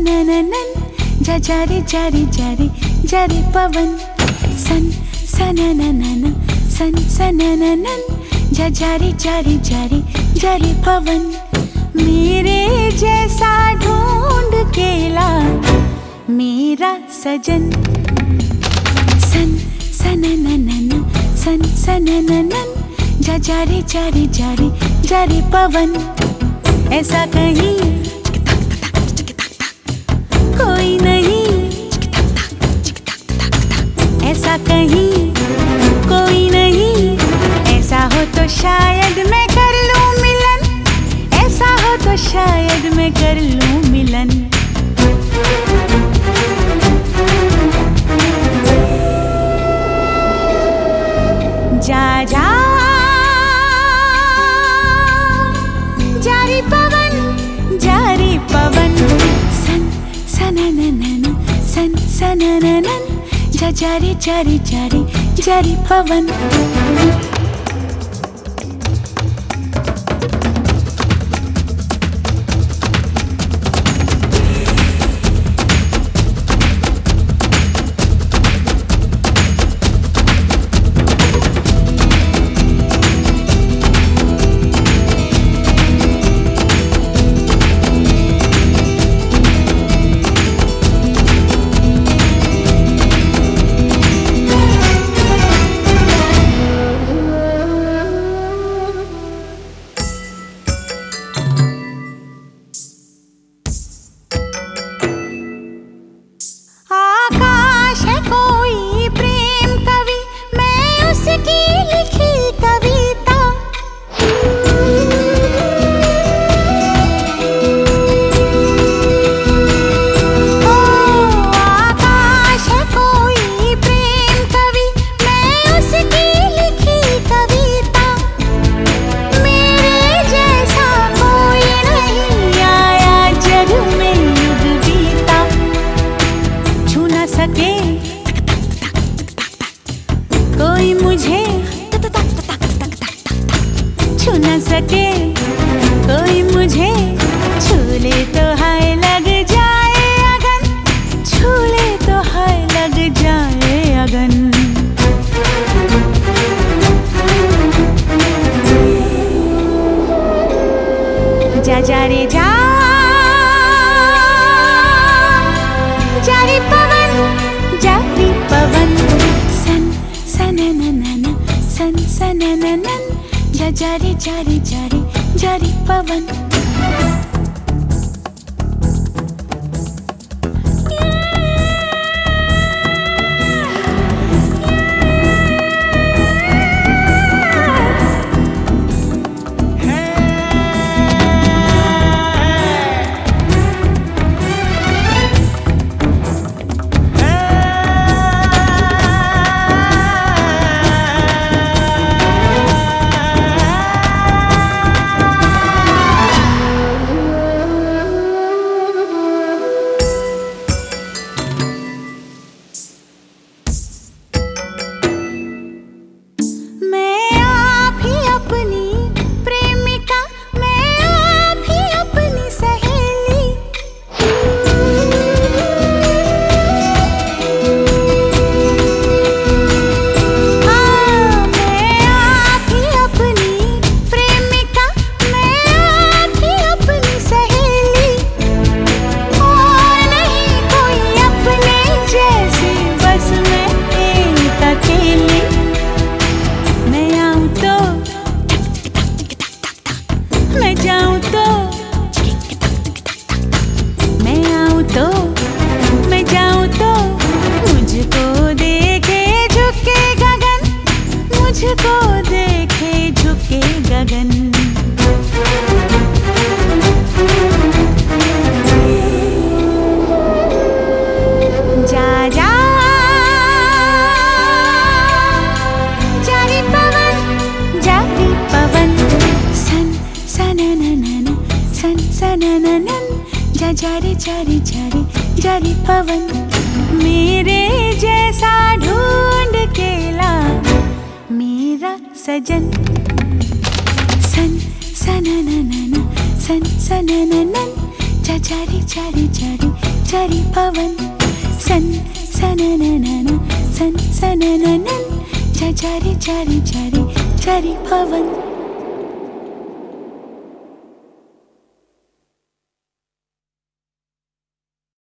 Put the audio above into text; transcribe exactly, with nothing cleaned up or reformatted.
सनननन जा जा रे जा रे जा रे जा रे पवन सन सनननन सन सनननन जा जा रे जा रे जा रे जा रे पवन मेरे जैसा ढूंढ के ला मेरा सजन सन सनननन सन सनननन जा जा रे जा रे जा रे जा रे पवन ऐसा कहीं कोई नहीं ऐसा कहीं कोई नहीं ऐसा हो तो शायद मैं कर लूं मिलन ऐसा हो तो शायद मैं कर लूं मिलन जा जा जारी पवन जारी पवन सन सनननन सन सनननन जा जारी जारी जारी जारी पवन कोई मुझे छू न सके कोई मुझे छू ले तो हाय लग जाए अगन छू ले तो हाय लग जाए अगन जा जा रे जा जारी पवन जारी पवन सन सनननन सन सनननन जा जारी जारी जारी जारी पवन मुझको देखे झुके गगन जा जा जारी पवन जारी पवन सन सनननन सन सनननन जा जारी जारी जारी जारी पवन मेरे जैसा ढूंढ के ला मेरा सजन सन सनननन सन सनननन जारी जारी जारी जारी पवन सन सनननन सन सनननन जारी जारी जारी जारी पवन।